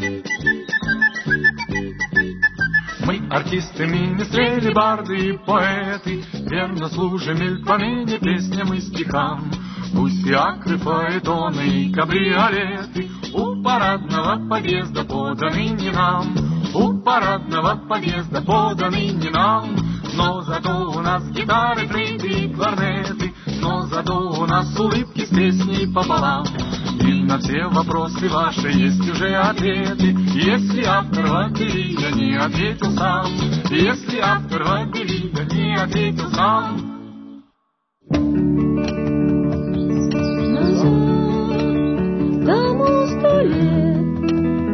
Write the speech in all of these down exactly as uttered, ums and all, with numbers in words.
Мы артисты, министрели, барды и поэты, верно служим мельпоныне песням и стихам. Пусть фиакры, фаэтоны и кабриолеты у парадного подъезда поданы не нам, у парадного подъезда поданы не нам. Но зато у нас гитары, флейты и кларнеты, но зато у нас улыбки с песней пополам. И на все вопросы ваши есть уже ответы, если автор Вагелина не ответил сам, если автор Вагелина не ответил сам. Тому сто лет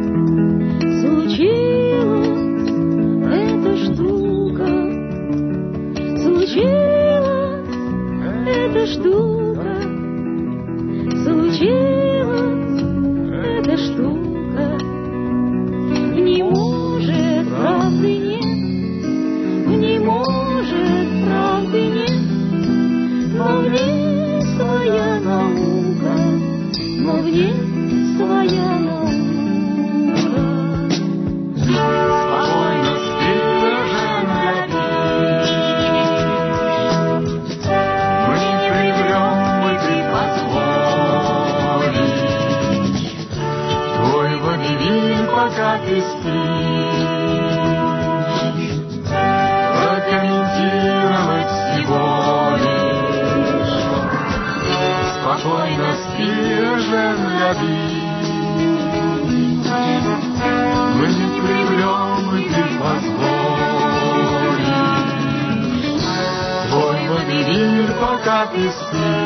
случилась эта штука, случилась эта штука, случилась эта штука. Не может правды нет, не может правды нет, но в ней своя наука, но в ней своя наука. Спокойно спи, блаженная пить. Мы не приврем, мы ты позволишь. Твой водевиль, пока ты спишь, прокомментировать всего лишь. Спокойно спи, блаженная пить. Мы не приврем, и ты позволишь. Твой водевиль, пока ты спишь,